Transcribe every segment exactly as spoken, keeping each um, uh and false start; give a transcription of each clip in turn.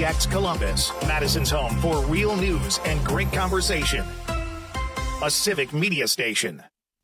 X Columbus, Madison's home for real news and great conversation. A civic media station.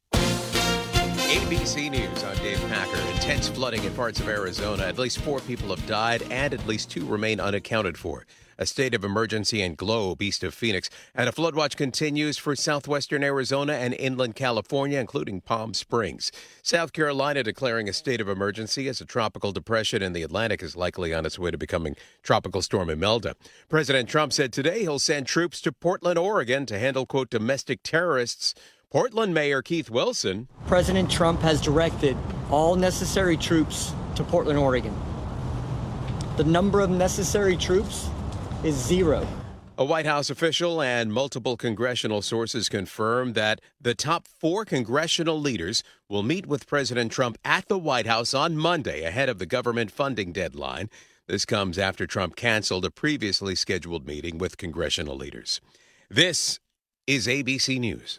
A B C News, I'm Dave Packer. Intense flooding in parts of Arizona. At least four people have died and at least two remain unaccounted for. A state of emergency in Globe, east of Phoenix. And a flood watch continues for southwestern Arizona and inland California, including Palm Springs. South Carolina declaring a state of emergency as a tropical depression in the Atlantic is likely on its way to becoming Tropical Storm Imelda. President Trump said today he'll send troops to Portland, Oregon to handle, quote, domestic terrorists. Portland Mayor Keith Wilson. President Trump has directed all necessary troops to Portland, Oregon. The number of necessary troops is zero. A White House official and multiple congressional sources confirmed that the top four congressional leaders will meet with President Trump at the White House on Monday ahead of the government funding deadline. This comes after Trump canceled a previously scheduled meeting with congressional leaders. This is A B C News.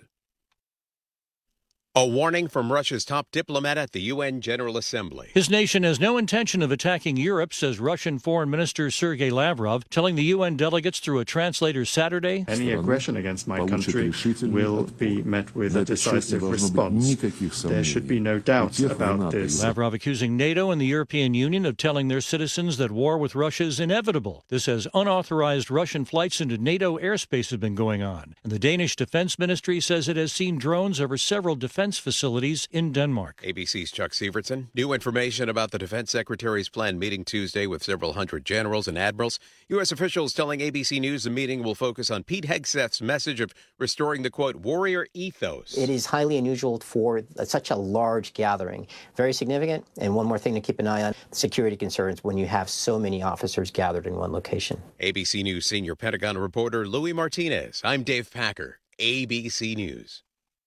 A warning from Russia's top diplomat at the U N General Assembly. His nation has no intention of attacking Europe, says Russian Foreign Minister Sergei Lavrov, telling the U N delegates through a translator Saturday. Any aggression against my country will be met with a decisive response. There should be no doubt about this. Lavrov accusing NATO and the European Union of telling their citizens that war with Russia is inevitable. This as unauthorized Russian flights into NATO airspace have been going on. And the Danish Defense Ministry says it has seen drones over several defense facilities in Denmark. A B C's Chuck Sievertson. New information about the Defense Secretary's planned meeting Tuesday with several hundred generals and admirals. U S officials telling A B C News the meeting will focus on Pete Hegseth's message of restoring the, quote, warrior ethos. It is highly unusual for such a large gathering. Very significant. And one more thing to keep an eye on, security concerns when you have so many officers gathered in one location. A B C News senior Pentagon reporter Louis Martinez. I'm Dave Packer, A B C News.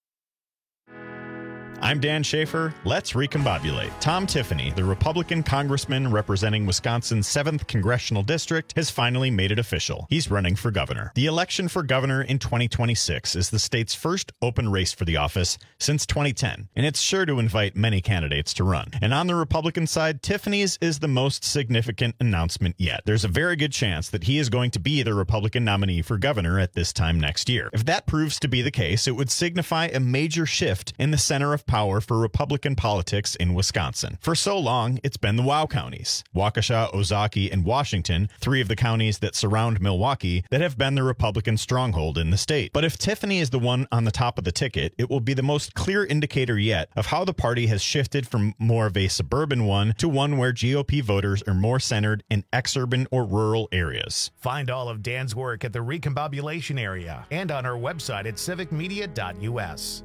I'm Dan Schaefer. Let's recombobulate. Tom Tiffany, the Republican congressman representing Wisconsin's seventh Congressional District, has finally made it official. He's running for governor. The election for governor in twenty twenty-six is the state's first open race for the office since twenty ten, and it's sure to invite many candidates to run. And on the Republican side, Tiffany's is the most significant announcement yet. There's a very good chance that he is going to be the Republican nominee for governor at this time next year. If that proves to be the case, it would signify a major shift in the center of power for Republican politics in Wisconsin. For so long, it's been the WOW counties, Waukesha, Ozaukee, and Washington, three of the counties that surround Milwaukee, that have been the Republican stronghold in the state. But if Tiffany is the one on the top of the ticket, it will be the most clear indicator yet of how the party has shifted from more of a suburban one to one where G O P voters are more centered in exurban or rural areas. Find all of Dan's work at the Recombobulation Area and on our website at civic media dot U S.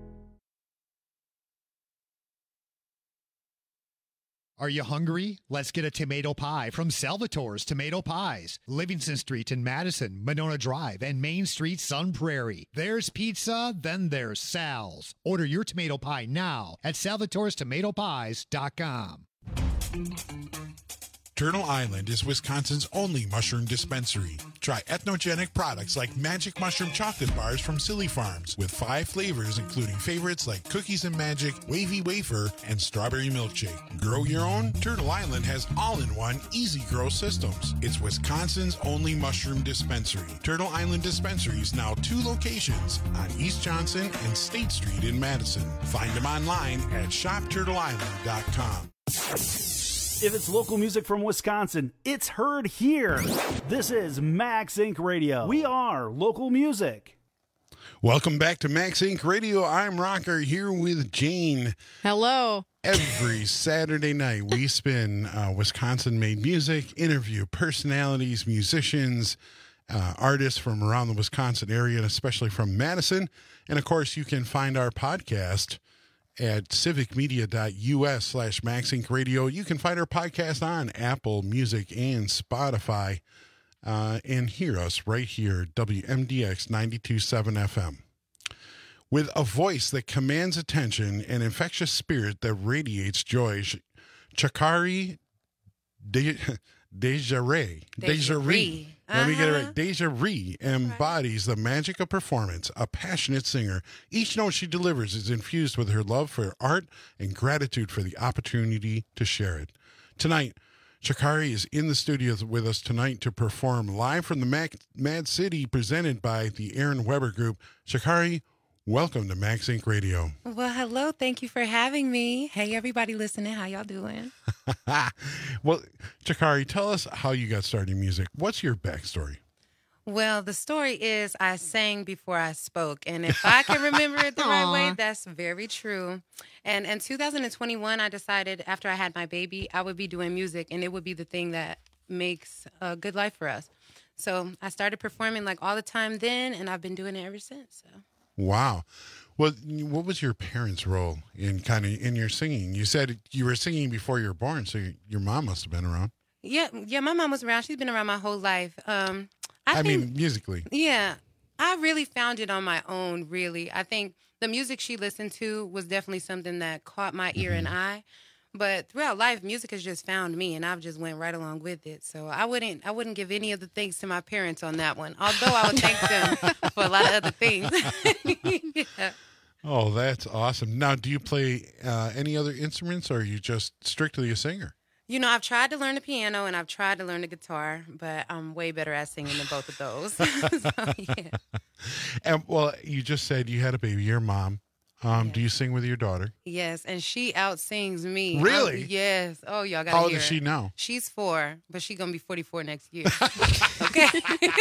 Are you hungry? Let's get a tomato pie from Salvatore's Tomato Pies. Livingston Street in Madison, Monona Drive, and Main Street, Sun Prairie. There's pizza, then there's Sal's. Order your tomato pie now at salvatores tomato pies dot com. Turtle Island is Wisconsin's only mushroom dispensary. Try ethnogenic products like Magic Mushroom Chocolate Bars from Silly Farms with five flavors including favorites like Cookies and Magic, Wavy Wafer, and Strawberry Milkshake. Grow your own? Turtle Island has all-in-one easy grow systems. It's Wisconsin's only mushroom dispensary. Turtle Island Dispensary is now two locations on East Johnson and State Street in Madison. Find them online at shop turtle island dot com. If it's local music from Wisconsin, it's heard here. This is Max Inc Radio. We are local music. Welcome back to Max Inc Radio. I'm Rocker here with Jane. Hello. Every Saturday night, we spin uh, Wisconsin-made music, interview personalities, musicians, uh, artists from around the Wisconsin area, and especially from Madison. And, of course, you can find our podcast at civic media dot U S slash Max Inc Radio. You can find our podcast on Apple Music and Spotify uh, and hear us right here, W M D X ninety-two point seven F M. With a voice that commands attention and infectious spirit that radiates joy, Chakari De- Desiree. Desiree. Let me get it right. Desiree embodies the magic of performance, a passionate singer. Each note she delivers is infused with her love for art and gratitude for the opportunity to share it. Tonight, Chikari is in the studio with us tonight to perform live from the Mac- Mad City, presented by the Aaron Weber Group. Chikari, welcome to Max Inc Radio. Well, hello. Thank you for having me. Hey, everybody listening. How y'all doing? Well, Chikari, tell us how you got started in music. What's your backstory? Well, the story is I sang before I spoke. And if I can remember it the right way, that's very true. And in two thousand twenty-one, I decided after I had my baby, I would be doing music, and it would be the thing that makes a good life for us. So I started performing like all the time then, and I've been doing it ever since. So. Wow. Well, what was your parents' role in kind of in your singing? You said you were singing before you were born, so your mom must have been around. Yeah, yeah, my mom was around. She's been around my whole life. Um, I, I think, mean, musically. Yeah, I really found it on my own, really. I think the music she listened to was definitely something that caught my ear mm-hmm. and eye. But throughout life, music has just found me, and I've just went right along with it. So I wouldn't, I wouldn't give any of the thanks to my parents on that one. Although I would thank them for a lot of other things. Yeah. Oh, that's awesome! Now, do you play uh, any other instruments, or are you just strictly a singer? You know, I've tried to learn the piano and I've tried to learn the guitar, but I'm way better at singing than both of those. So, yeah. And well, you just said you had a baby, your mom. Um, yeah. Do you sing with your daughter? Yes, and she outsings me. Really? I'm, yes. Oh, y'all got to hear. How old is she now? She's four, but she's gonna be forty-four next year. Okay.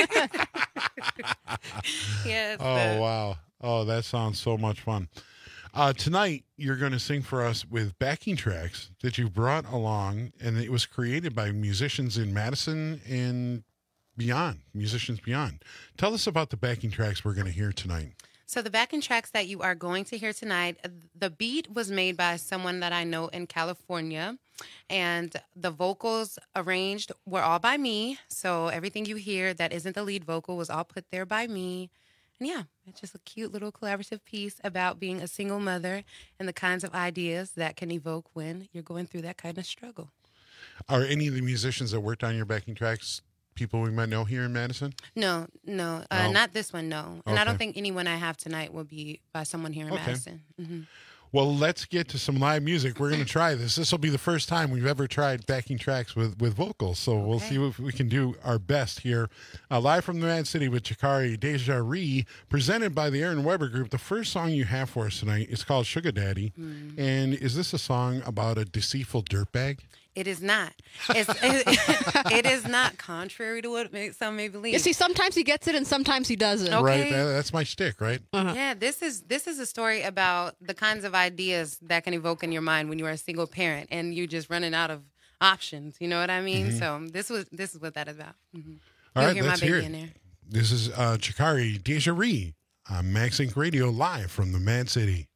Yes. Oh but... wow. Oh, that sounds so much fun. Uh, tonight, you're going to sing for us with backing tracks that you brought along, and it was created by musicians in Madison and beyond, musicians beyond. Tell us about the backing tracks we're going to hear tonight. So the backing tracks that you are going to hear tonight, the beat was made by someone that I know in California, and the vocals arranged were all by me. So everything you hear that isn't the lead vocal was all put there by me. And yeah, it's just a cute little collaborative piece about being a single mother and the kinds of ideas that can evoke when you're going through that kind of struggle. Are any of the musicians that worked on your backing tracks people we might know here in Madison? No, no, uh, oh. not this one, no. And okay. I don't think anyone I have tonight will be by someone here in okay. Madison. Mm-hmm. Well, let's get to some live music. We're going to try this. This will be the first time we've ever tried backing tracks with, with vocals. So okay. we'll see if we can do our best here. Uh, live from the Mad City with Chikari Deja Ree, presented by the Aaron Weber Group. The first song you have for us tonight is called Sugar Daddy. Mm. And is this a song about a deceitful dirtbag? It is not. It's, it, it is not, contrary to what some may believe. You see, sometimes he gets it and sometimes he doesn't. Okay. Right, that, that's my shtick, right? Uh-huh. Yeah, this is this is a story about the kinds of ideas that can evoke in your mind when you are a single parent and you're just running out of options. You know what I mean? Mm-hmm. So this was this is what that is about. Mm-hmm. All You'll right, hear let's my baby hear it. In there. This is uh, Chikari Deja Ree on Max Inc Radio, live from the Mad City.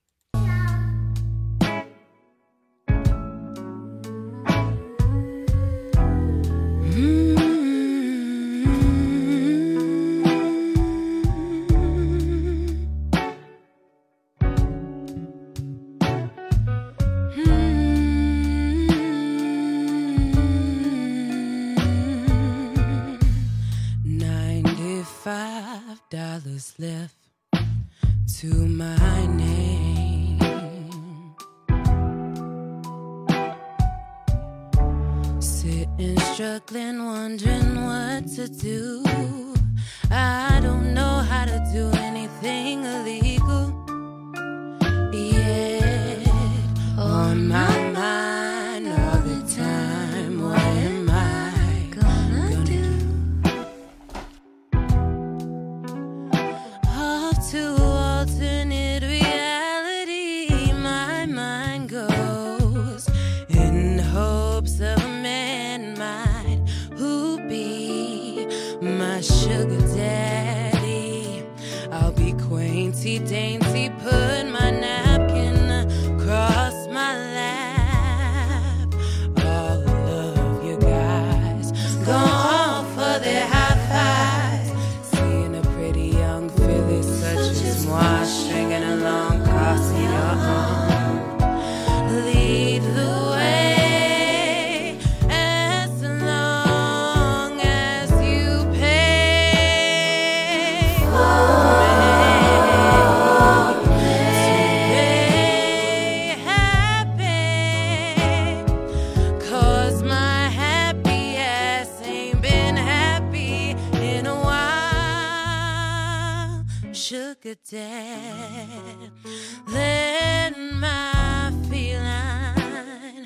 Dollars left to my name. Sitting, struggling, wondering what to do. I don't know how to do anything illegal. Yet on my mind all the time, what am I gonna do? To alternate reality, my mind goes in hopes of a man might who be my sugar daddy. I'll be quainty dainty, put my napkin across my lap. All of you guys go on for their high fives, seeing a pretty young Phyllis such as moi, stringing along, crossing your arm. Lead the way as long as you pay for me to sugar dad. Let my feline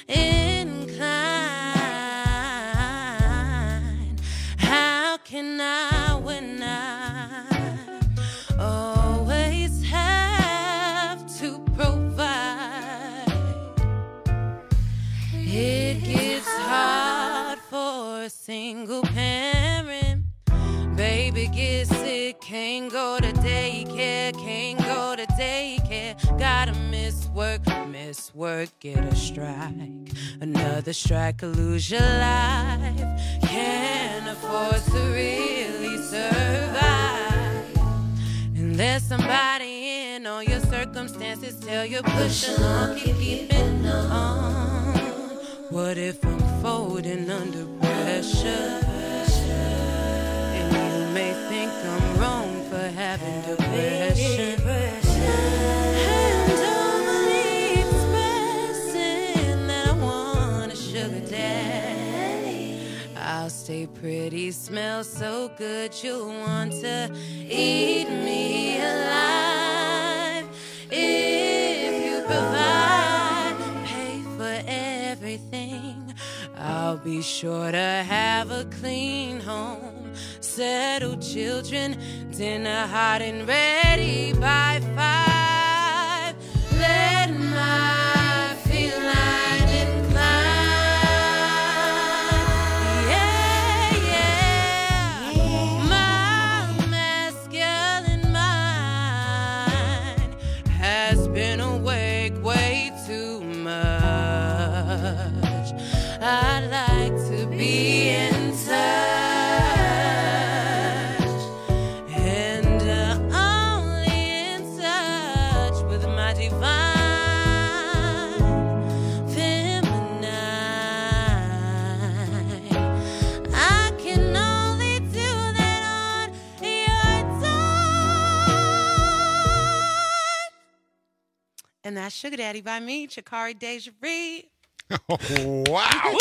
incline. How can I when I always have to provide? It gets hard for a single parent. Baby gets sick, can't go to daycare, can't go to daycare. Gotta miss work, miss work, get a strike. Another strike could lose your life. Can't afford to really survive unless somebody in on your circumstances tell you push along, keep keeping on. What if I'm folding under pressure? And you may think I'm wrong for having depression. And only expressing that I want a sugar daddy. I'll stay pretty, smell so good you'll want to eat me alive. If you provide, pay for everything, I'll be sure to have a clean home, settled children, dinner hot and ready by five. Let my feline incline. Yeah, yeah. My masculine mind has been awake way too much. I'd like to be in touch, and uh, only in touch with my divine feminine. I can only do that on your time. And that's Sugar Daddy by me, Chikari Desiree. Oh, wow.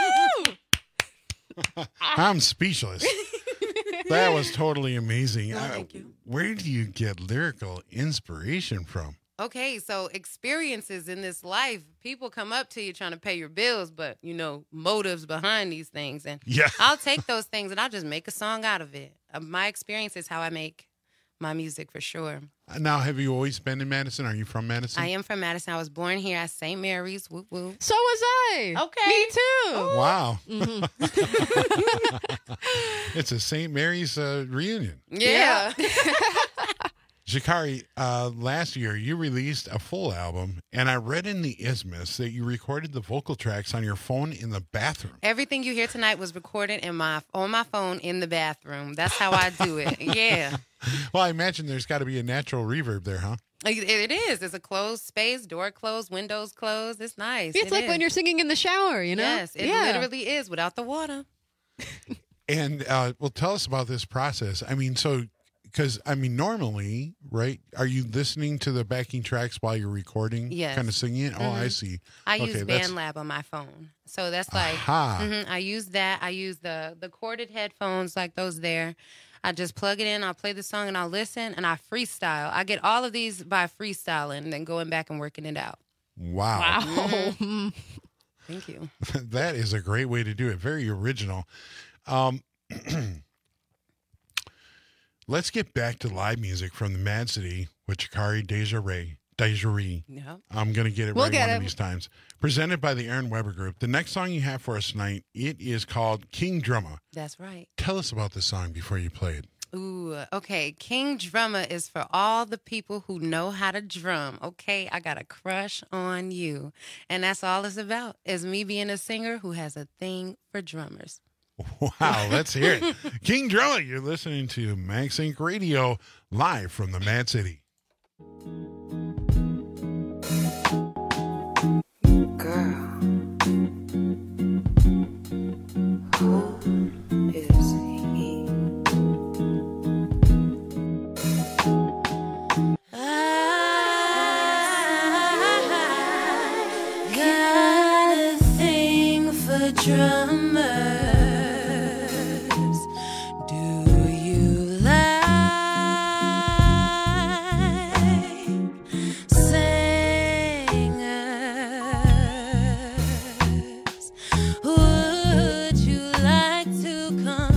I'm speechless. That was totally amazing. Oh, Uh, thank you. where do you get lyrical inspiration from? Okay, so experiences in this life, people come up to you trying to pay your bills, but you know, motives behind these things. And Yeah. I'll take those things and I'll just make a song out of it. Uh, my experience is how I make my music for sure. Now, have you always been in Madison? Are you from Madison? I am from Madison. I was born here at Saint Mary's. Woo woo. So was I. Okay. Me too. Wow. Mhm. It's a Saint Mary's uh, reunion. Yeah. Chikari, uh, last year you released a full album, and I read in the Isthmus that you recorded the vocal tracks on your phone in the bathroom. Everything you hear tonight was recorded in my on my phone in the bathroom. That's how I do it. Yeah. Well, I imagine there's got to be a natural reverb there, huh? It, it is. It's a closed space, door closed, windows closed. It's nice. It's It like is. when you're singing in the shower, you know? Yes, it yeah. literally is without the water. And uh, well, tell us about this process. I mean, so because I mean, normally, right? Are you listening to the backing tracks while you're recording? Yes. Kind of singing it. Oh, I Mhm. see. I Okay, use that's- BandLab on my phone, so that's like Aha. mhm, I use that. I use the the corded headphones like those there. I just plug it in. I'll play the song and I'll listen and I freestyle. I get all of these by freestyling and then going back and working it out. Wow. Mhm. Thank you. That is a great way to do it. Very original. Um, let's get back to live music from the Mad City with Chikari Desiree. Desiree. Yep. I'm going to get it We'll right get one it. of these times. Presented by the Aaron Weber Group. The next song you have for us tonight, it is called King Drummer. That's right. Tell us about this song before you play it. Ooh, okay. King Drummer is for all the people who know how to drum. Okay, I got a crush on you. And that's all it's about, is me being a singer who has a thing for drummers. Wow, let's hear it. King Drummer, you're listening to Max Inc Radio live from the Mad City. Girl, who is he? I got a thing for drummers. Do you like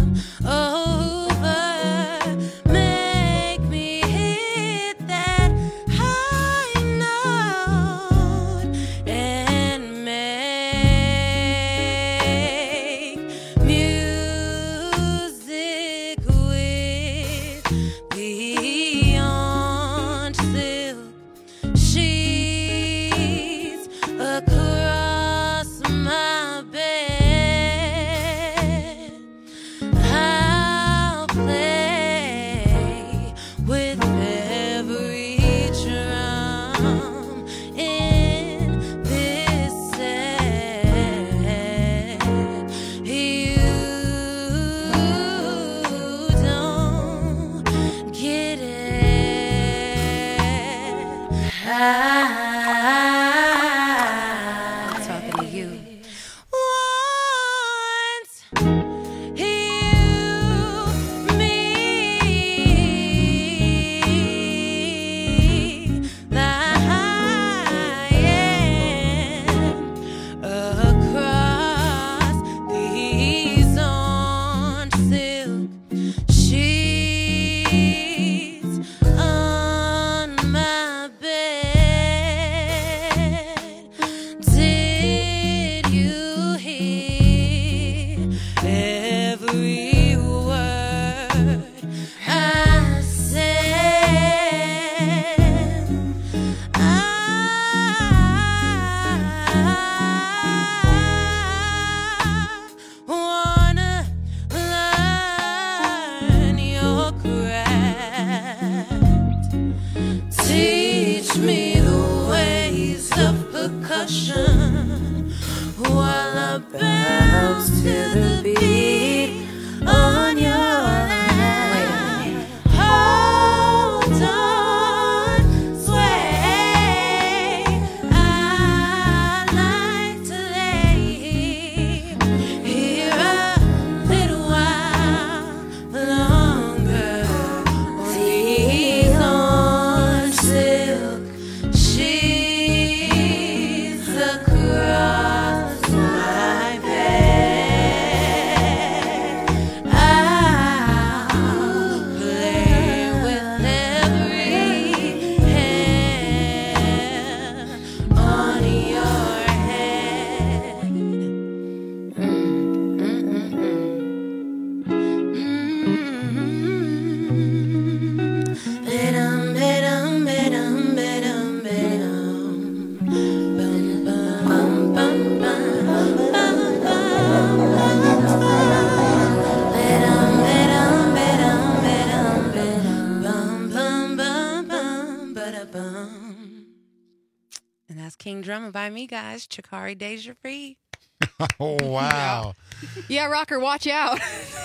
King Drummer by me, guys. Chikari Deja Free. Oh, wow. Yeah, Rocker, watch out.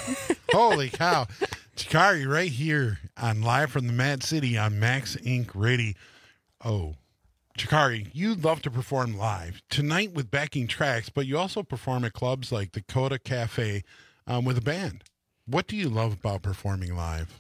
Holy cow. Chikari right here on Live from the Mad City on Max Incorporated. Radio. Oh, Chikari, you love to perform live. Tonight with backing tracks, but you also perform at clubs like the Coda Cafe um, with a band. What do you love about performing live?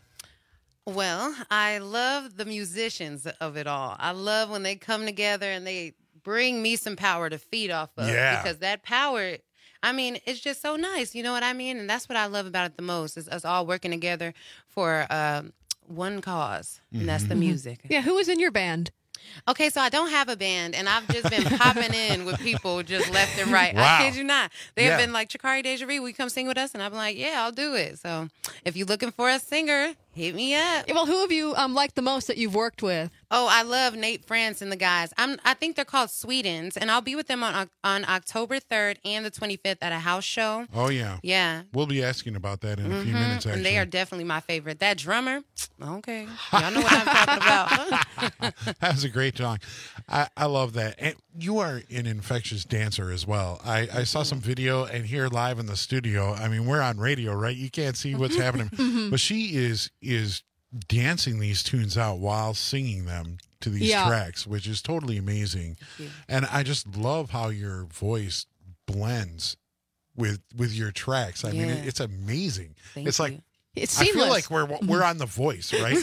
Well, I love the musicians of it all. I love when they come together and they bring me some power to feed off of. Yeah. Because that power, I mean, it's just so nice. You know what I mean? And that's what I love about it the most, is us all working together for uh, one cause, and mm-hmm. that's the music. Yeah, who was in your band? Okay, so I don't have a band, and I've just been popping in with people just left and right. Wow. I kid you not. They Yeah. have been like, Chikari Deja Vu, will you come sing with us? And I'm like, yeah, I'll do it. So if you're looking for a singer, hit me up. Well, who have you um, liked the most that you've worked with? Oh, I love Nate France and the guys. I'm, I think they're called Swedens, and I'll be with them on on October third and the twenty-fifth at a house show. Oh, yeah. Yeah. We'll be asking about that in a few Mhm. minutes, actually. And they are definitely my favorite. That drummer, okay. Y'all know what I'm talking about. That was a great song. I, I love that. And you are an infectious dancer as well. I, I saw some video and here live in the studio. I mean, we're on radio, right? You can't see what's happening. But she is is dancing these tunes out while singing them to these Yeah. tracks, which is totally amazing. And I just love how your voice blends with with your tracks. I mean, Yeah. it, it's amazing. Thank it's like you. It's I feel seamless. like we're we're on The Voice, right?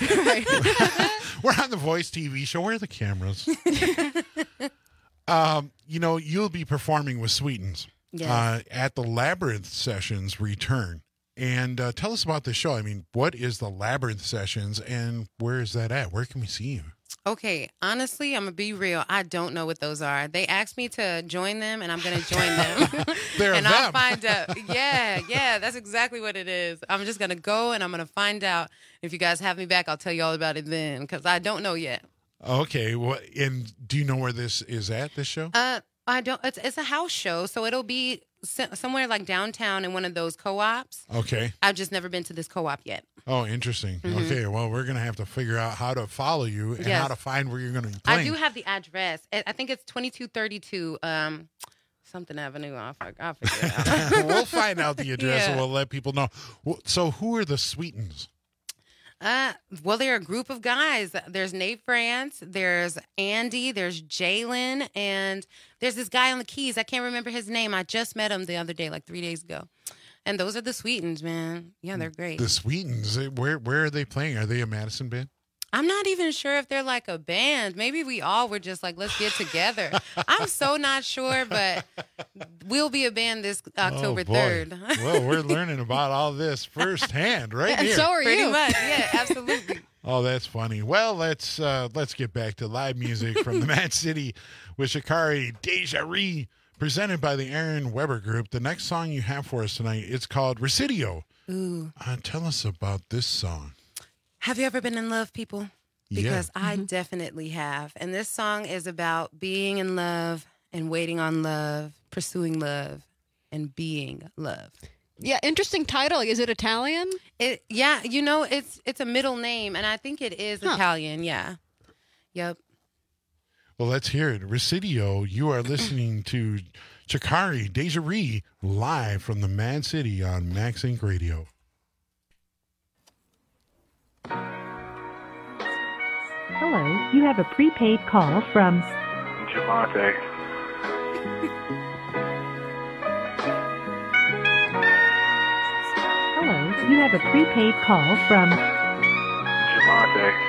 We're on The Voice T V show. Where are the cameras? um, you know, you'll be performing with Sweetens Yes. uh, at the Labyrinth Sessions return. And uh, tell us about the show. I mean, what is the Labyrinth Sessions, and where is that at? Where can we see you? Okay, honestly, I'm going to be real. I don't know what those are. They asked me to join them, and I'm going to join them. They're and them. I'll find out. Yeah, yeah, that's exactly what it is. I'm just going to go, and I'm going to find out. If you guys have me back, I'll tell you all about it then, because I don't know yet. Okay, well, and do you know where this is at, this show? Uh, I don't. It's, it's a house show, so it'll be somewhere like downtown in one of those co-ops. Okay. I've just never been to this co-op yet. Oh, interesting. Mm-hmm. Okay, well, we're going to have to figure out how to follow you and yes. how to find where you're going to be playing. I do have the address. I think it's twenty-two thirty-two um, something Avenue. I'll, I'll figure it out. We'll find out the address yeah. and we'll let people know. So who are the Sweetens? Uh, well, they're a group of guys. There's Nate France, there's Andy, there's Jalen, and there's this guy on the keys. I can't remember his name. I just met him the other day, like three days ago. And those are the Sweetens, man. Yeah, they're great. The Sweetens. Where where are they playing? Are they a Madison band? I'm not even sure if they're like a band. Maybe we all were just like, let's get together. I'm so not sure, but we'll be a band this October oh, third. Well, we're learning about all this firsthand right and here. So are Pretty you. Pretty much, yeah, absolutely. Oh, that's funny. Well, let's uh, let's get back to live music from the Mad City with Shikari Deja Re, presented by the Aaron Weber Group. The next song you have for us tonight, it's called Residio. Ooh. Uh, tell us about this song. Have you ever been in love, people? Because yeah. I mm-hmm. definitely have. And this song is about being in love and waiting on love, pursuing love, and being love. Yeah, interesting title. Is it Italian? It yeah, you know, it's it's a middle name, and I think it is huh. Italian, yeah. Yep. Well, let's hear it. Residio, you are listening to Shikari Deja Re live from the Mad City on Max Inc Radio. Hello, you have a prepaid call from Javante. Hello, you have a prepaid call from Javante.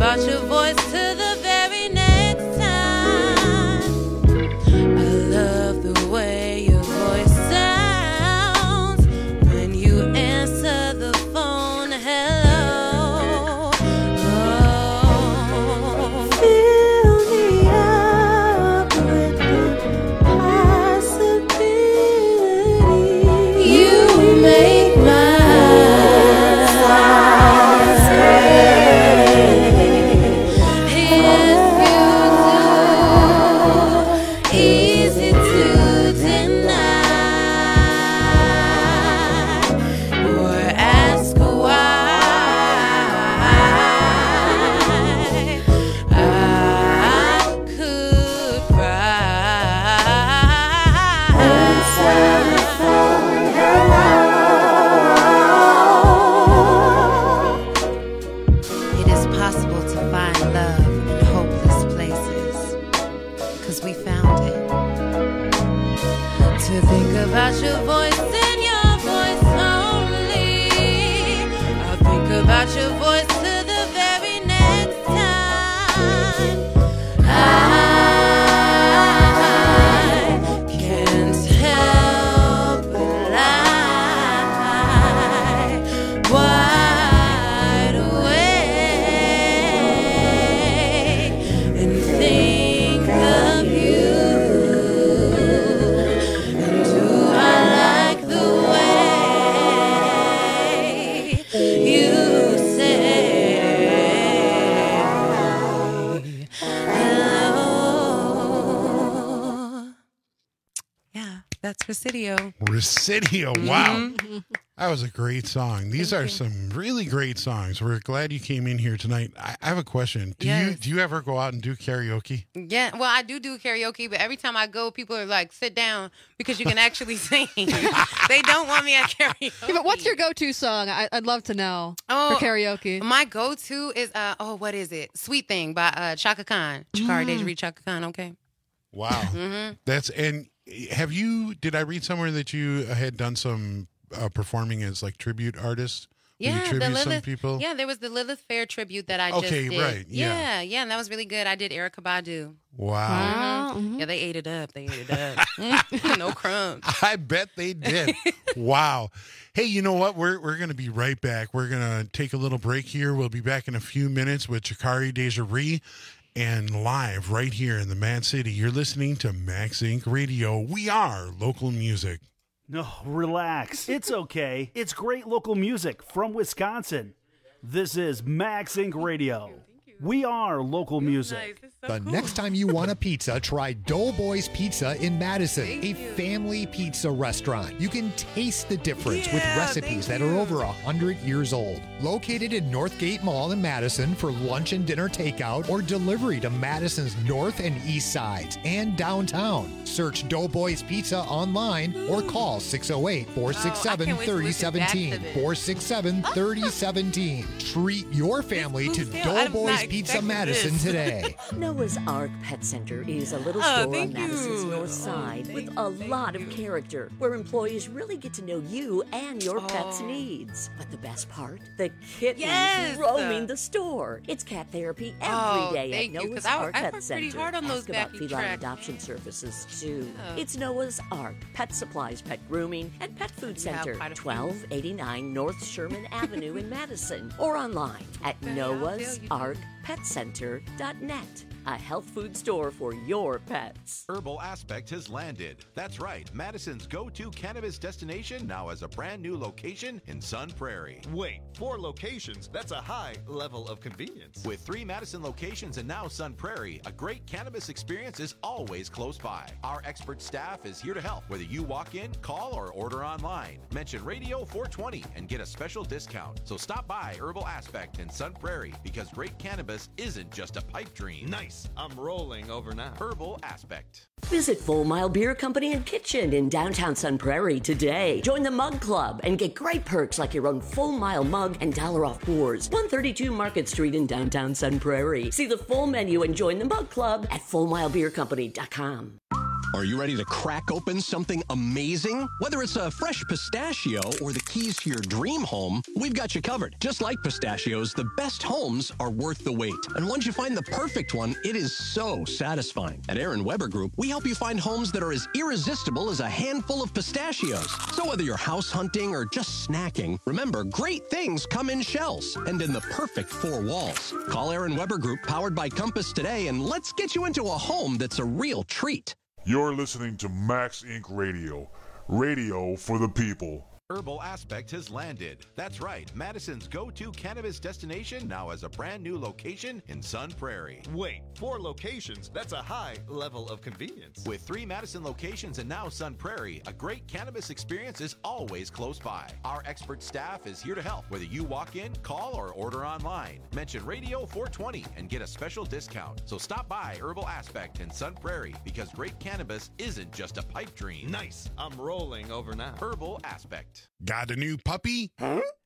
Your voice to the very next time. I love to think about your voice and your voice only. I'll think about your voice to the very next time. I can't help but lie wide awake and think of you. And do I like the way you say hello? Yeah, that's Residio. Residio, wow. Mhm. That was a great song. These are some really great songs. We're glad you came in here tonight. I I have a question. Do you Yes. do you ever go out and do karaoke? Yeah, well, I do do karaoke, but every time I go, people are like, sit down because you can actually sing. They don't want me at karaoke. Yeah, but what's your go-to song? I, I'd love to know Oh, for karaoke. My go-to is, uh, oh, what is it? Sweet Thing by uh, Chaka Khan. Chakari Mm. Deja Chaka Khan, okay. Wow. Mhm. That's and have you did I read somewhere that you had done some uh, performing as like tribute artist? Will you Yeah, the tribute some Lilith. people? Yeah, there was the Lilith Fair tribute that I just Okay, did. right, yeah. yeah, yeah, and that was really good. I did Erykah Badu. Wow. Mhm. Yeah, they ate it up. They ate it up. No crumbs. I bet they did. Wow. Hey, you know what? We're we're gonna be right back. We're gonna take a little break here. We'll be back in a few minutes with Chakari Desiree. And live right here in the Mad City, you're listening to Max Inc Radio. We are local music. No, relax. It's okay. It's great local music from Wisconsin. This is Max Inc Radio. We are local music. The next time you want a pizza, try Doughboys Pizza in Madison, a family pizza restaurant. You can taste the difference with recipes that are over one hundred years old. Located in Northgate Mall in Madison for lunch and dinner takeout or delivery to Madison's north and east sides and downtown. Search Doughboys Pizza online or call six oh eight, four six seven, three oh one seven, four six seven, three oh one seven. Treat your family to Doughboys Pizza Madison today. Noah's Ark Pet Center is a little Oh, store on thank Madison's you. north side with a lot of character where employees really get to know you and your pet's Oh. needs. But the best part? The kittens Yes. roaming the store. It's cat therapy every Oh, day thank at you, Noah's 'cause I- Ark I Pet worked Center. pretty hard on those Ask about backy feline tracks. adoption services too. Oh. It's Noah's Ark Pet Supplies, Pet Grooming, and Pet Food You have Center, quite a few. twelve eighty-nine North Sherman Avenue in Madison, or online at Okay, I'll Noah's tell you. Ark Pet Center dot net. A health food store for your pets. Herbal Aspect has landed. That's right, Madison's go-to cannabis destination now has a brand new location in Sun Prairie. Wait, four locations? That's a high level of convenience. With three Madison locations and now Sun Prairie, a great cannabis experience is always close by. Our expert staff is here to help, whether you walk in, call, or order online. Mention Radio four twenty and get a special discount. So stop by Herbal Aspect in Sun Prairie because great cannabis isn't just a pipe dream. Nice. I'm rolling over now. Herbal Aspect. Visit Full Mile Beer Company and Kitchen in downtown Sun Prairie today. Join the Mug Club and get great perks like your own Full Mile mug and dollar off pours. one thirty-two Market Street in downtown Sun Prairie. See the full menu and join the Mug Club at full mile beer company dot com. Are you ready to crack open something amazing? Whether it's a fresh pistachio or the keys to your dream home, we've got you covered. Just like pistachios, the best homes are worth the wait. And once you find the perfect one, it is so satisfying. At Aaron Weber Group, we help you find homes that are as irresistible as a handful of pistachios. So whether you're house hunting or just snacking, remember, great things come in shells and in the perfect four walls. Call Aaron Weber Group, powered by Compass, today, and let's get you into a home that's a real treat. You're listening to Max Inc Radio, radio for the people. Herbal Aspect has landed. That's right, Madison's go-to cannabis destination now has a brand new location in Sun Prairie. Wait, four locations? That's a high level of convenience. With three Madison locations and now Sun Prairie, a great cannabis experience is always close by. Our expert staff is here to help, whether you walk in, call, or order online. Mention Radio four twenty and get a special discount. So stop by Herbal Aspect in Sun Prairie because great cannabis isn't just a pipe dream. Nice. I'm rolling over now. Herbal Aspect. Got a new puppy? Huh?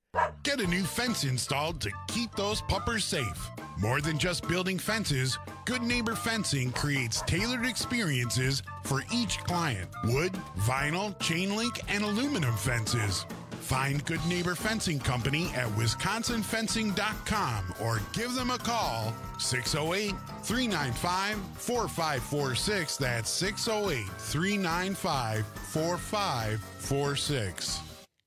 Get a new fence installed to keep those puppers safe. More than just building fences, Good Neighbor Fencing creates tailored experiences for each client. Wood, vinyl, chain link, and aluminum fences. Find Good Neighbor Fencing Company at wisconsin fencing dot com or give them a call, six oh eight, three nine five, four five four six. That's six oh eight, three nine five, four five four six.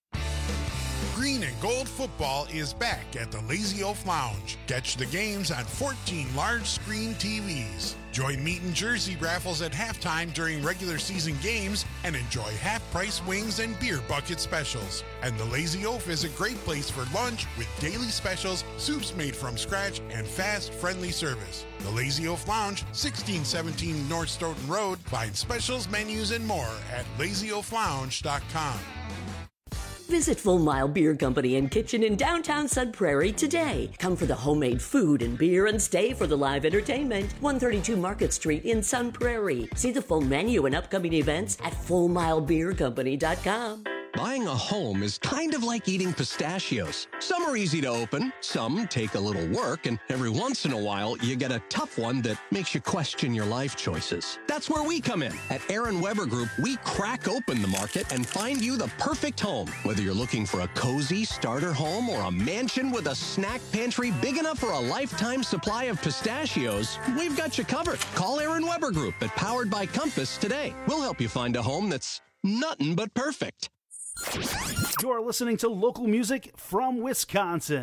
Green and Gold football is back at the Lazy Oaf Lounge. Catch the games on fourteen large-screen T Vs. Join Meat and Jersey raffles at halftime during regular season games and enjoy half-price wings and beer bucket specials. And the Lazy Oaf is a great place for lunch with daily specials, soups made from scratch, and fast, friendly service. The Lazy Oaf Lounge, sixteen seventeen North Stoughton Road. Find specials, menus, and more at lazy oaf lounge dot com. Visit Full Mile Beer Company and Kitchen in downtown Sun Prairie today. Come for the homemade food and beer and stay for the live entertainment. one thirty-two Market Street in Sun Prairie. See the full menu and upcoming events at full mile beer company dot com. Buying a home is kind of like eating pistachios. Some are easy to open, some take a little work, and every once in a while, you get a tough one that makes you question your life choices. That's where we come in. At Aaron Weber Group, we crack open the market and find you the perfect home. Whether you're looking for a cozy starter home or a mansion with a snack pantry big enough for a lifetime supply of pistachios, we've got you covered. Call Aaron Weber Group at Powered by Compass today. We'll help you find a home that's nothing but perfect. You're listening to local music from Wisconsin.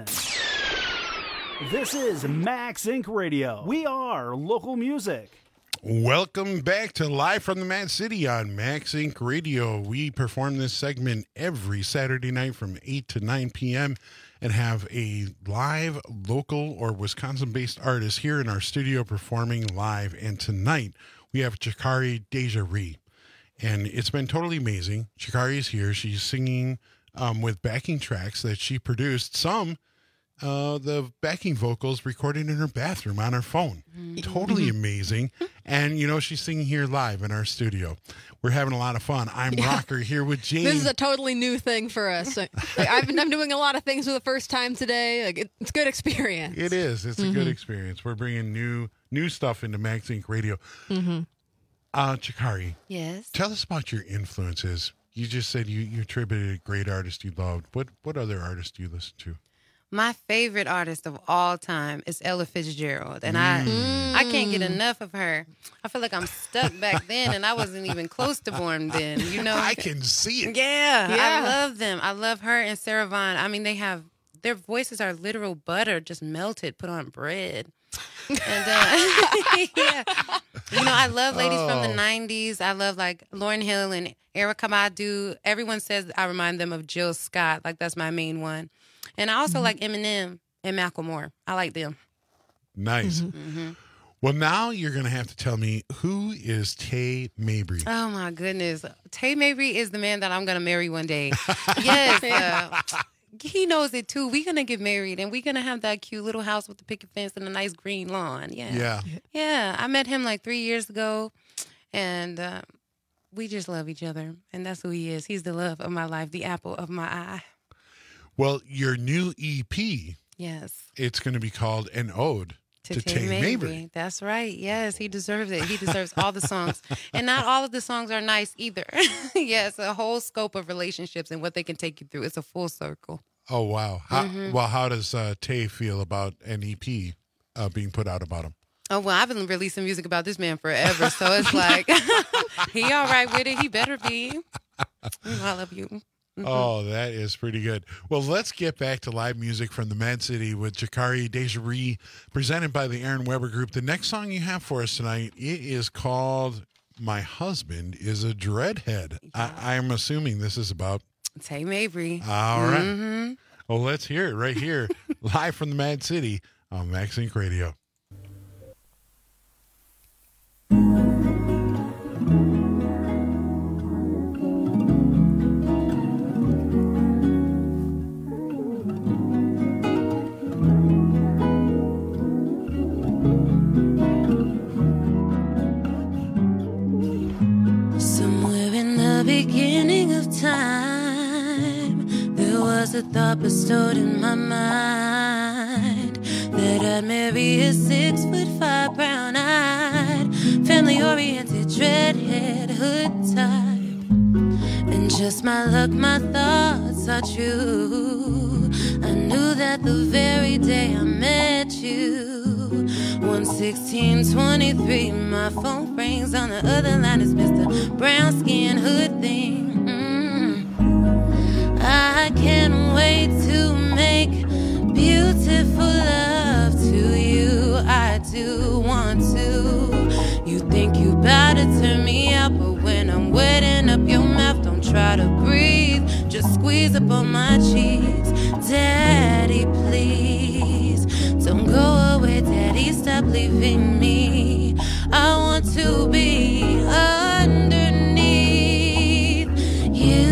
This is Max Incorporated. Radio. We are local music. Welcome back to Live from the Mad City on Max Incorporated. Radio. We perform this segment every Saturday night from eight to nine p.m. and have a live, local, or Wisconsin-based artist here in our studio performing live. And tonight, we have Chikari Deja-Ree. And it's been totally amazing. Chikari is here. She's singing um, with backing tracks that she produced. Some, uh, the backing vocals recorded in her bathroom on her phone. Mm-hmm. Totally amazing. And, you know, she's singing here live in our studio. We're having a lot of fun. I'm yeah. Rocker here with Jane. This is a totally new thing for us. Like, I've been I'm doing a lot of things for the first time today. Like, it, it's a good experience. It is. It's mm-hmm. a good experience. We're bringing new new stuff into Max Incorporated. Radio. Mm-hmm. Uh, Chikari. Yes. Tell us about your influences. You just said you, you attributed a great artist you loved. What what other artists do you listen to? My favorite artist of all time is Ella Fitzgerald, and I mm. I can't get enough of her. I feel like I'm stuck back then, and I wasn't even close to born then. You know, I can see it. Yeah, yeah, I love them. I love her and Sarah Vaughan. I mean, they have their voices are literal butter, just melted, put on bread. And uh, yeah, you know, I love ladies oh. from the nineties. I love like Lauryn Hill and Erykah Badu. Everyone says I remind them of Jill Scott. Like that's my main one. And I also mm-hmm. like Eminem and Macklemore. I like them. Nice. Mm-hmm. Mm-hmm. Well, now you're going to have to tell me, who is Tay Mabry? Oh, my goodness. Tay Mabry is the man that I'm going to marry one day. Yes. Uh, he knows it, too. We're going to get married, and we're going to have that cute little house with the picket fence and a nice green lawn. Yeah. Yeah. Yeah. I met him like three years ago, and uh, we just love each other. And that's who he is. He's the love of my life, the apple of my eye. Well, your new E P, yes, it's going to be called An Ode to, to Tay Mabry. Mabry. That's right. Yes, he deserves it. He deserves all the songs. And not all of the songs are nice either. Yes, a whole scope of relationships and what they can take you through. It's a full circle. Oh, wow. How, mm-hmm. Well, how does uh, Tay feel about an E P uh, being put out about him? Oh, well, I've been releasing music about this man forever. So it's like, he all right with it. He better be. I love you. Mm-hmm. Oh, that is pretty good. Well, let's get back to live music from the Mad City with Chikari Deja-Ree, presented by the Aaron Weber Group. The next song you have for us tonight, it is called My Husband is a Dreadhead. Yeah. I, I'm assuming this is about Tay Mabry. All right. Mm-hmm. Well, let's hear it right here, live from the Mad City on Max Inc Radio. Beginning of time, there was a thought bestowed in my mind that I'd marry a six foot five, brown eyed, family oriented, dreadhead, hood type. And just my luck, my thoughts are true. I knew that the very day I met you. one sixteen twenty-three, my phone rings. On the other line is Mister Brown Skin Hood Thing. I can't wait to make beautiful love to you. I do want to. You think you bout to turn me out, but when I'm wetting up your mouth, don't try to breathe. Just squeeze up on my cheeks. Daddy, please don't go away. Daddy, stop leaving me. I want to be underneath you.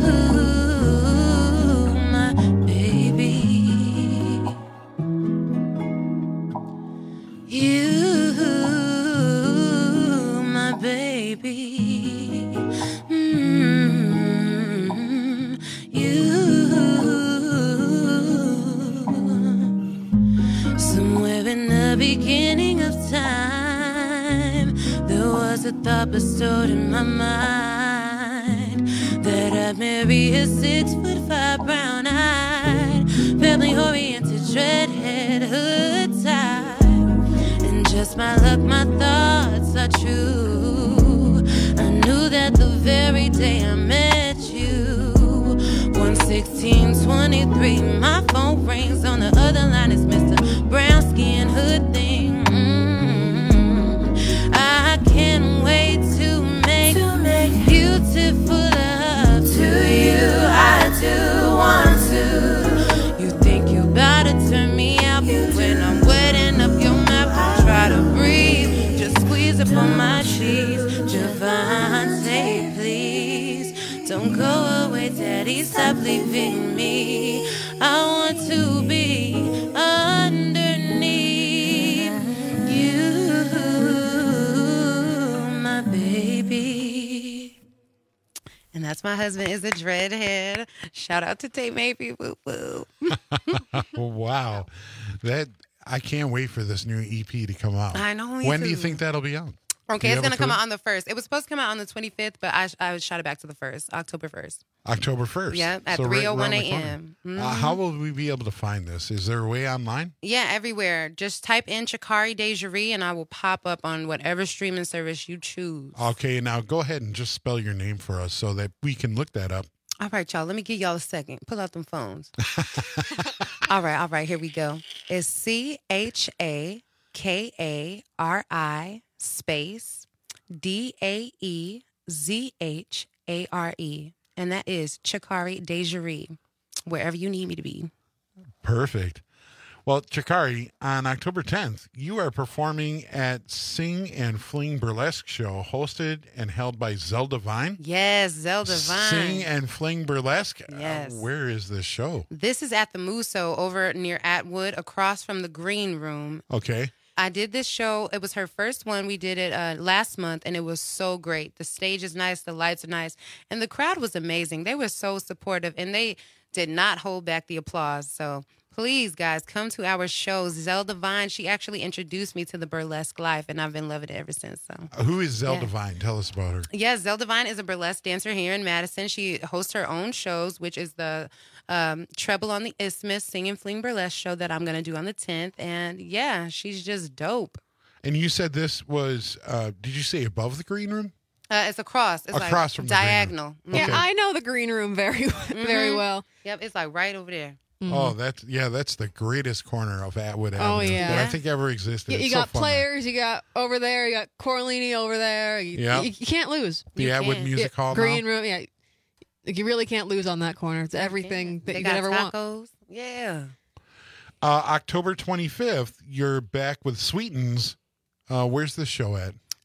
Beginning of time, there was a thought bestowed in my mind that I'd marry a six foot five, brown eyed, family oriented, dreadhead, hood type. And just my luck, my thoughts are true. I knew that the very day I met you. one sixteen twenty-three, my phone rings. On the other line is Mister Brown Skin Hood Thing. Mm-hmm. I can't wait to make, to make beautiful love to you. I do want to. You think you bout to turn me out, but when I'm wetting up your mouth, don't try to breathe. Just squeeze up on my sheets. Javante, please don't go away. Daddy, stop leaving me. I want to be underneath you, my baby. And that's my husband is a dreadhead. Shout out to Tate Maybe. Woo woo. Wow. That I can't wait for this new E P to come out. I know. When too. do you think that'll be out? Okay, it's going to come out on the first. It was supposed to come out on the twenty-fifth, but I I shot it back to the first, October first. October first. Yeah, at so three oh one right a.m. Mm-hmm. Uh, how will we be able to find this? Is there a way online? Yeah, everywhere. Just type in Chikari DeJury and I will pop up on whatever streaming service you choose. Okay, now go ahead and just spell your name for us so that we can look that up. All right, y'all. Let me give y'all a second. Pull out them phones. all right, all right. Here we go. It's C H A K A R I space D A E Z H A R E. And that is Chikari DeJury, wherever you need me to be. Perfect. Well, Chikari, on October tenth, you are performing at Sing and Fling Burlesque Show, hosted and held by Zelda Vine. Yes, Zelda Vine. Sing and Fling Burlesque. Yes. Uh, where is this show? This is at the Musso over near Atwood, across from the Green Room. Okay. I did this show. It was her first one. We did it uh, last month, and it was so great. The stage is nice. The lights are nice. And the crowd was amazing. They were so supportive, and they did not hold back the applause. So please, guys, come to our show. Zelda Vine, she actually introduced me to the burlesque life, and I've been loving it ever since. So, uh, Who is Zelda yeah. Vine? Tell us about her. Yeah, Zelda Vine is a burlesque dancer here in Madison. She hosts her own shows, which is the Um, Treble on the Isthmus, Sing and Fling Burlesque show that I'm going to do on the tenth. And yeah, she's just dope. And you said this was, uh, did you say above the Green Room? Uh, it's across. It's across like from diagonal. The Green Room. Yeah, I know the Green Room very, very Mhm. well. Yep, it's like right over there. Mm-hmm. Oh, that's, yeah, that's the greatest corner of Atwood Oh, Avenue yeah. that I think ever existed. You, you It's got so fun players, you got over there, you got Corleone over there. You, Yeah. you, you can't lose. The You Atwood can't. Music Yeah, Hall Green now? Room, yeah. Like, you really can't lose on that corner. It's everything that They you got could ever want. tacos. Yeah. Uh, October twenty-fifth, you're back with Sweetens. Uh, where's this show at?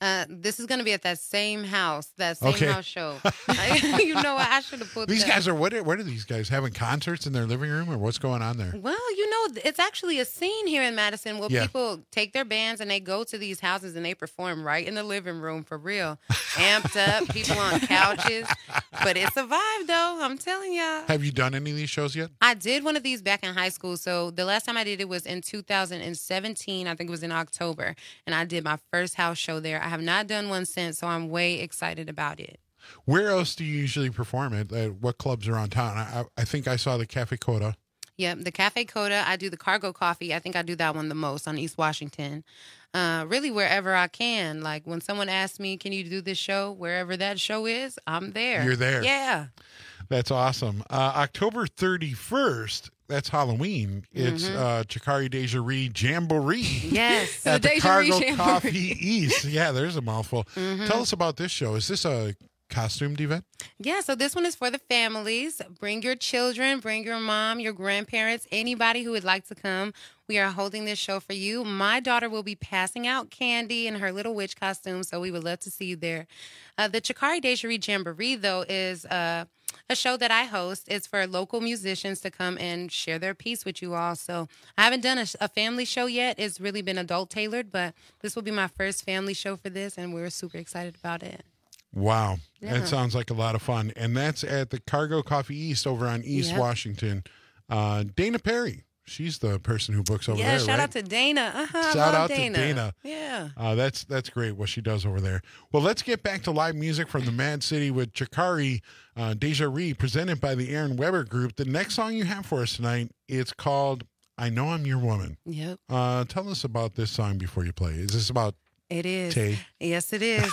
Uh, this is going to be at that same house, that same Okay. house show. You know what? I should have put These that. guys are what? Are, what are these guys having concerts in their living room, or what's going on there? Well, you know, it's actually a scene here in Madison where Yeah. people take their bands and they go to these houses and they perform right in the living room for real. Amped up, people on couches. But it's a vibe, though. I'm telling y'all. Have you done any of these shows yet? I did one of these back in high school. So the last time I did it was in two thousand seventeen. I think it was in October. And I did my first house show there. I have not done one since, so I'm way excited about it. Where else do you usually perform it? Uh, what clubs are on town? I, I, I think I saw the Cafe Coda. Yep, the Cafe Coda. I do the Cargo Coffee. I think I do that one the most on East Washington. Uh, really, wherever I can. Like when someone asks me, can you do this show? Wherever that show is, I'm there. You're there. Yeah. That's awesome. Uh, October thirty-first, that's Halloween. It's Mhm. uh, Chikari Dejarie Jamboree. Yes. At The the Dejarie Cargo Jamboree. Coffee East. Yeah, there's a mouthful. Mhm. Tell us about this show. Is this a costumed event? Yeah, so this one is for the families. Bring your children, bring your mom, your grandparents, anybody who would like to come. We are holding this show for you. My daughter will be passing out candy in her little witch costume, so we would love to see you there. Uh, the Chikari Dejarie Jamboree, though, is uh, a show that I host. It's for local musicians to come and share their piece with you all. So I haven't done a, a family show yet. It's really been adult tailored, but this will be my first family show for this, and we're super excited about it. Wow. Yeah. That sounds like a lot of fun. And that's at the Cargo Coffee East over on East Yep. Washington. Uh, Dana Perry. She's the person who books over yeah, there, shout right? out to Dana. Uh-huh, I Shout love out Dana. to Dana. Yeah. Uh, that's that's great what she does over there. Well, let's get back to live music from the Mad City with Chikari uh, Dejarie, presented by the Aaron Weber Group. The next song you have for us tonight, it's called I Know I'm Your Woman. Yep. Uh, tell us about this song before you play. Is this about It is. Tay? Yes, it is.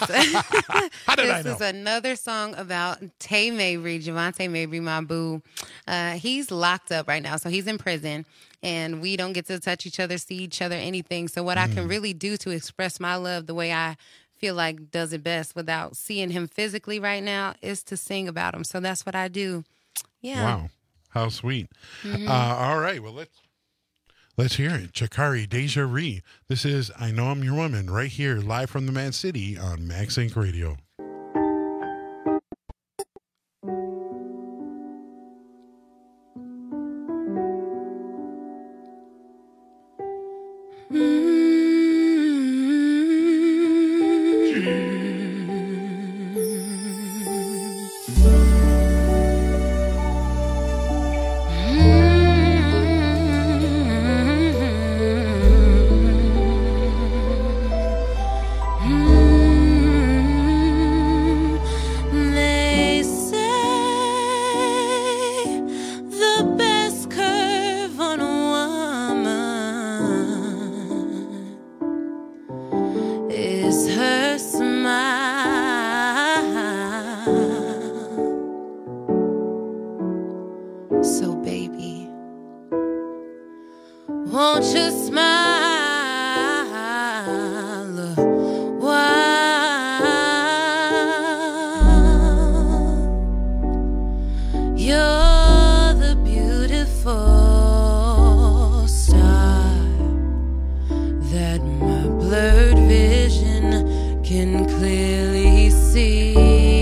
How did this I know? is another song about Tay Mabry, Javante Mabry, my boo. Uh, he's locked up right now, so he's in prison, and we don't get to touch each other, see each other, anything. So what I can really do to express my love the way I feel like does it best without seeing him physically right now is to sing about him. So that's what I do. Yeah. Wow. How sweet. Mhm. Uh, all right. Well, let's let's hear it. Chikari Dejarie. This is I Know I'm Your Woman right here, live from the Mad City on Max Inc Radio. They say the best curve on a woman is her smile. So, baby, won't you smile a while? You're the beautiful star that my blurred vision can clearly see.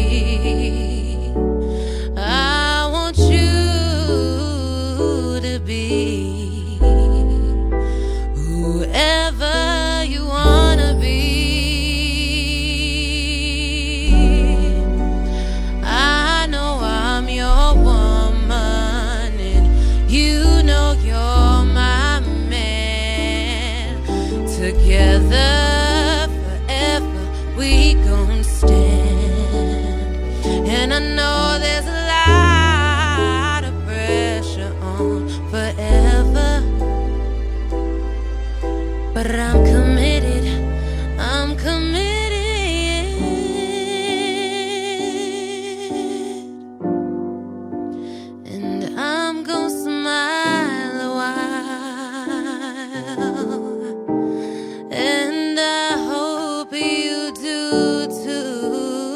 I want you to be whoever you wanna be. I know I'm your woman, and you know you're my man. Together forever we gon' stand. And I know there's a lot of pressure on forever, but I'm committed, I'm committed. And I'm gonna smile a while, and I hope you do too.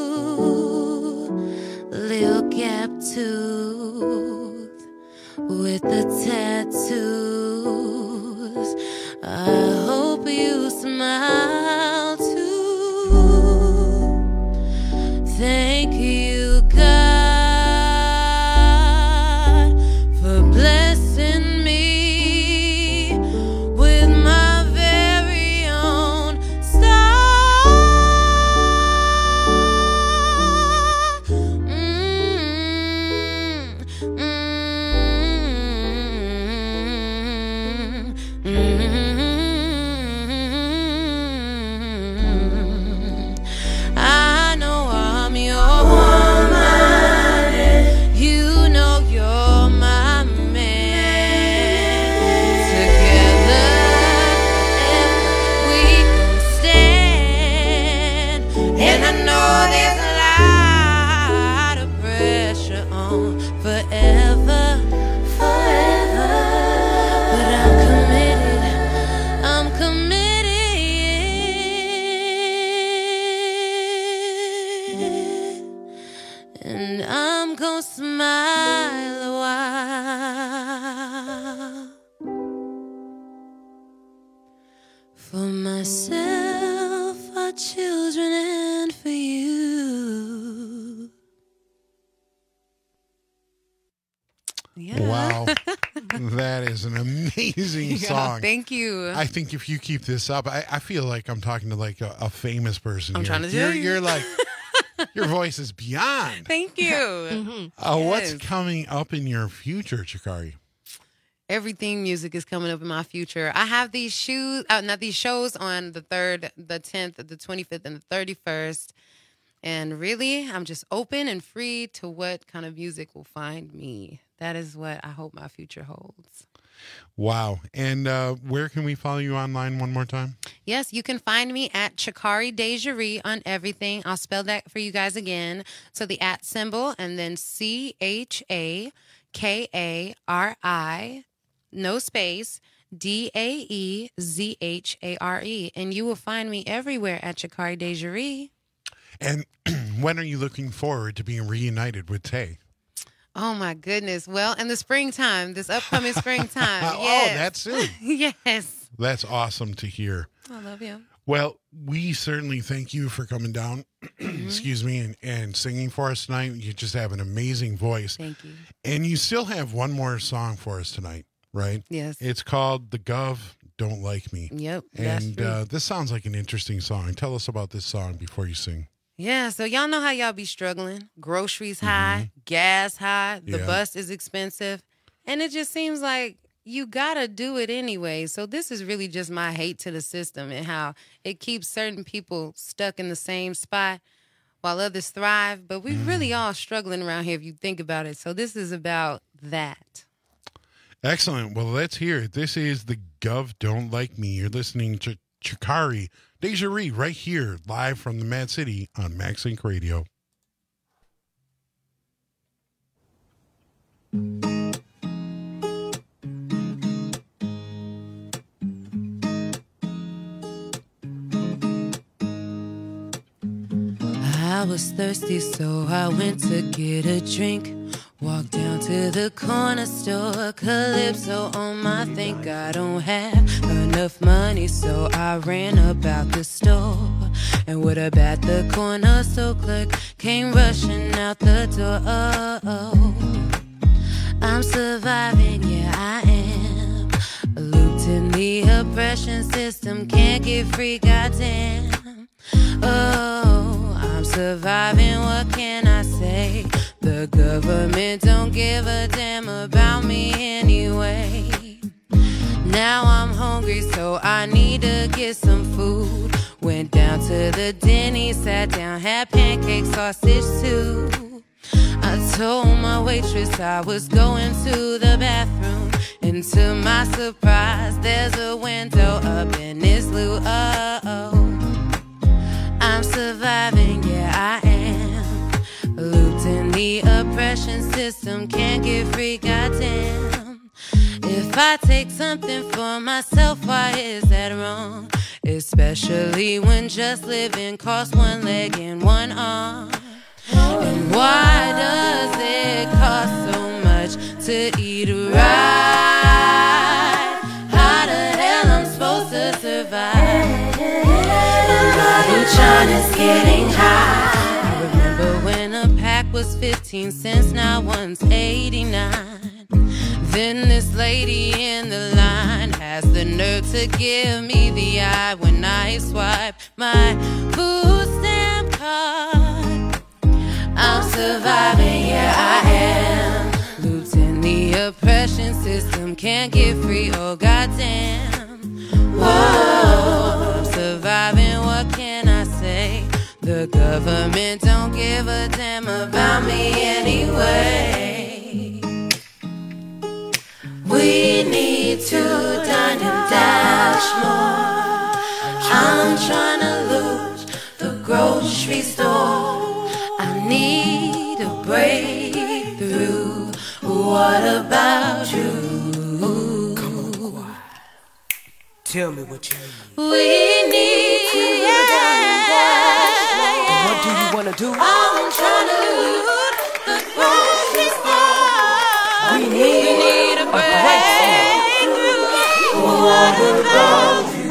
Lil gap tooth with the tattoos. I hope you smile too. Mm-hmm. Mm-hmm. I know I'm your woman, and you know you're my man. Together we can stand, and I know there's a lot of pressure on forever, forever. But I'm committed, I'm committed, and I'm gonna smile a while for myself, our children, and for you. Yeah. Wow. That is an amazing Yeah, song. thank you. I think if you keep this up, I, I feel like I'm talking to like a, a famous person I'm here. trying to you're, tell you. you're like, your voice is beyond. Thank you. Mm-hmm. Uh, What's Yes. coming up in your future, Chikari? Everything music is coming up in my future. I have these shoes, uh, not these shows on the third, the tenth, the twenty-fifth, and the thirty-first. And really, I'm just open and free to what kind of music will find me. That is what I hope my future holds. Wow. And uh, where can we follow you online one more time? Yes, you can find me at Chikari Dejarie on everything. I'll spell that for you guys again. So the at symbol and then C H A K A R I, no space, D A E Z H A R E. And you will find me everywhere at Chikari Dejarie. And when are you looking forward to being reunited with Tay? Oh, my goodness. Well, in the springtime, this upcoming springtime. Oh, Yes. that's soon. Yes. That's awesome to hear. I love you. Well, we certainly thank you for coming down, excuse me, and, and singing for us tonight. You just have an amazing voice. Thank you. And you still have one more song for us tonight, right? Yes. It's called The Gov Don't Like Me. Yep. that's And true. uh, this sounds like an interesting song. Tell us about this song before you sing. Yeah, so y'all know how y'all be struggling. Groceries high, gas high, the Yeah. bus is expensive. And it just seems like you gotta do it anyway. So this is really just my hate to the system and how it keeps certain people stuck in the same spot while others thrive. But we really all struggling around here if you think about it. So this is about that. Excellent. Well, let's hear it. This is The Gov Don't Like Me. You're listening to Chikari Dejarie right here, live from the Mad City on MaxLink Radio. I was thirsty, so I went to get a drink. Walked down to the corner store, Calypso on my think. I don't have enough money, so I ran about the store. And what about the corner store clerk came rushing out the door. Oh, oh. I'm surviving, yeah I am. Looped in the oppression system, can't get free, goddamn. Oh, I'm surviving, what can I say? The government don't give a damn about me anyway. Now I'm hungry, so I need to get some food. Went down to the Denny's, sat down, had pancakes, sausage too. I told my waitress I was going to the bathroom. And to my surprise, there's a window up in this loo. Oh, oh. I'm surviving, yeah I am. Looped in the oppression system, can't get free, goddamn. If I take something for myself, why is that wrong? Especially when just living costs one leg and one arm. And why does it cost so much to eat right? How the hell I'm supposed to survive? Bottle China's getting high. I remember when a pack was fifteen cents, now one's eighty-nine. Then this lady in the line has the nerve to give me the eye when I swipe my food stamp card. I'm surviving, yeah I am. can't get free, oh goddamn. Whoa, I'm surviving, what can I say? The government don't give a damn about me anyway. We need to dine and dash more. I'm trying to lose the grocery store. I need a breakthrough. What about you? Come on, quiet. Tell me what you need. We need to dine and dash more. What do you want to do? I'm trying to lose the grocery store. We need, we need a breakthrough. What about you?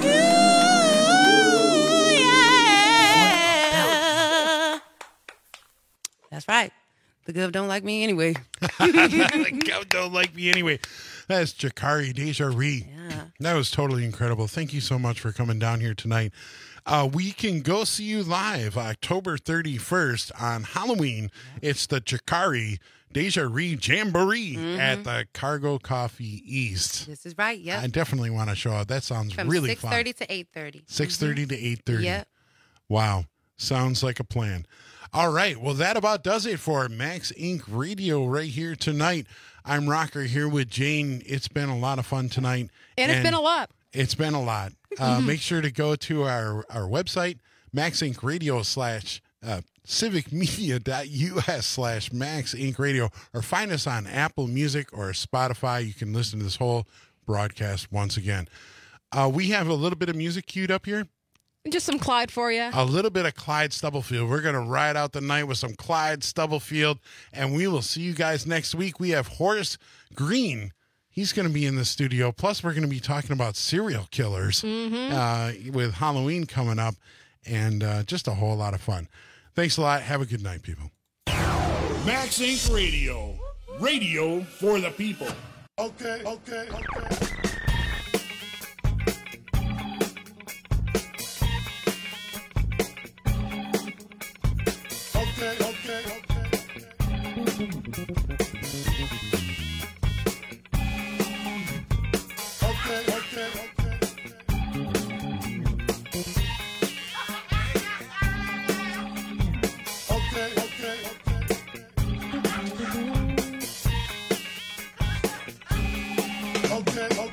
Yeah. That's right. The gov don't like me anyway. The gov don't like me anyway. That's Jakari Desjardins. Yeah. That was totally incredible. Thank you so much for coming down here tonight. Uh, we can go see you live October thirty-first on Halloween. It's the Jakari Desjardins Jamboree Mm-hmm. at the Cargo Coffee East. This is right, yep. I definitely want to show up. That sounds From really six fun. thirty to eight thirty. six thirty to eight thirty. Yep. Wow. Sounds like a plan. All right. Well, that about does it for Max Incorporated. Radio right here tonight. I'm Rocker here with Jane. It's been a lot of fun tonight. And it's been a lot. It's been a lot. Uh, make sure to go to our, our website, Max Inc Radio slash uh, civicmedia.us slash Max Inc Radio, or find us on Apple Music or Spotify. You can listen to this whole broadcast once again. Uh, we have a little bit of music queued up here. Just some Clyde for you. A little bit of Clyde Stubblefield. We're going to ride out the night with some Clyde Stubblefield, and we will see you guys next week. We have Horace Green. He's going to be in the studio. Plus, we're going to be talking about serial killers Mm-hmm. uh, with Halloween coming up, and uh, just a whole lot of fun. Thanks a lot. Have a good night, people. Max Incorporated. Radio. Radio for the people. Okay, okay, okay. Okay, okay, okay. Okay, okay, okay. Okay, okay, okay. Okay, okay.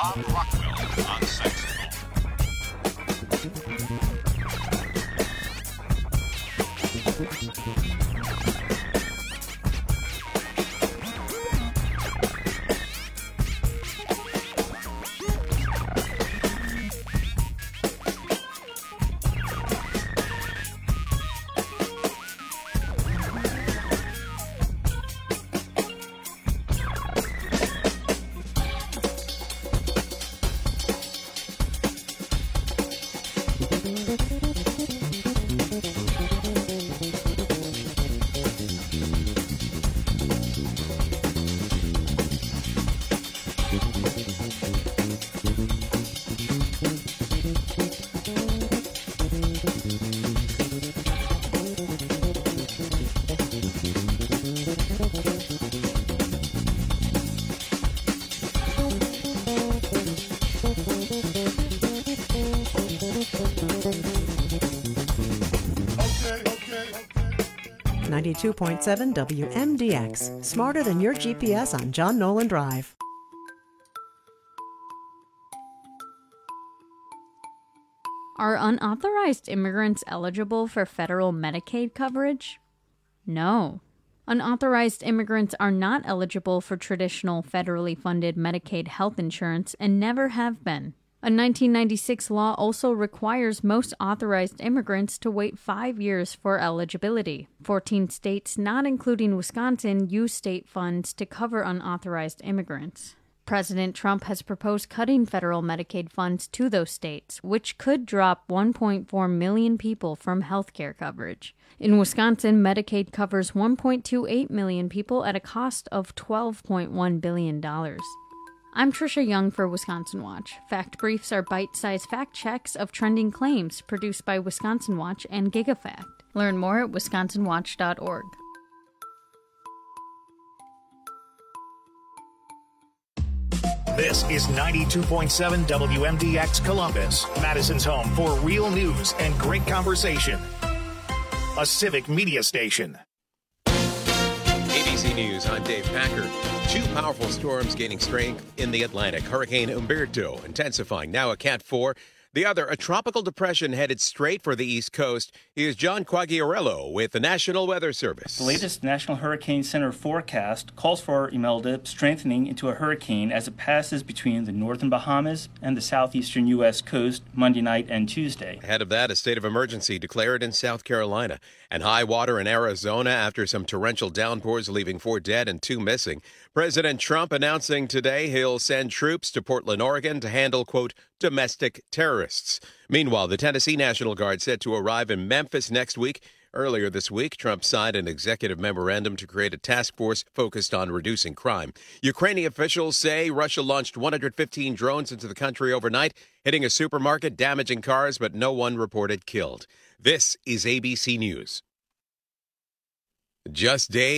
Bob Rockwell on saxophone. ninety-two point seven W M D X, smarter than your G P S on John Nolan Drive. Are unauthorized immigrants eligible for federal Medicaid coverage? No. Unauthorized immigrants are not eligible for traditional federally funded Medicaid health insurance and never have been. A nineteen ninety-six law also requires most authorized immigrants to wait five years for eligibility. fourteen states, not including Wisconsin, use state funds to cover unauthorized immigrants. President Trump has proposed cutting federal Medicaid funds to those states, which could drop one point four million people from health care coverage. In Wisconsin, Medicaid covers one point two eight million people at a cost of twelve point one billion dollars. I'm Trisha Young for Wisconsin Watch. Fact Briefs are bite-sized fact checks of trending claims produced by Wisconsin Watch and GigaFact. Learn more at wisconsin watch dot org. This is ninety-two point seven W M D X Columbus, Madison's home for real news and great conversation. A civic media station. A B C News, I'm Dave Packer. Two powerful storms gaining strength in the Atlantic. Hurricane Umberto intensifying, now a Cat four. The other, a tropical depression headed straight for the East Coast. Here's John Quagliarello with the National Weather Service. The latest National Hurricane Center forecast calls for Imelda strengthening into a hurricane as it passes between the northern Bahamas and the southeastern U S coast Monday night and Tuesday. Ahead of that, a state of emergency declared in South Carolina, and high water in Arizona after some torrential downpours leaving four dead and two missing. President Trump announcing today he'll send troops to Portland, Oregon to handle, quote, domestic terrorists. Meanwhile, the Tennessee National Guard set to arrive in Memphis next week. Earlier this week, Trump signed an executive memorandum to create a task force focused on reducing crime. Ukrainian officials say Russia launched one hundred fifteen drones into the country overnight, hitting a supermarket, damaging cars, but no one reported killed. This is A B C News. Just days.